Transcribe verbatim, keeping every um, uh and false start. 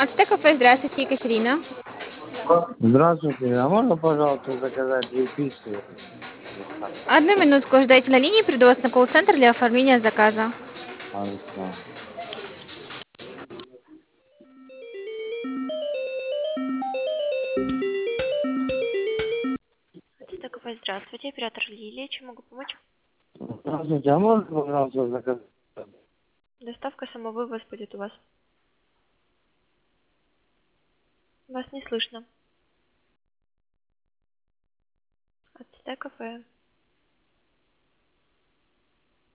Ацтек кафе, здравствуйте, Екатерина. Здравствуйте, а можно, пожалуйста, заказать две пиццы? Одну минутку, ждайте на линии, приду вас на колл-центр для оформления заказа. Хорошо. Ацтек кафе, здравствуйте, оператор Лилия, чем могу помочь? Здравствуйте, а можно, пожалуйста, заказать? Доставка самовывоз будет у вас. Вас не слышно. Ацтек кафе.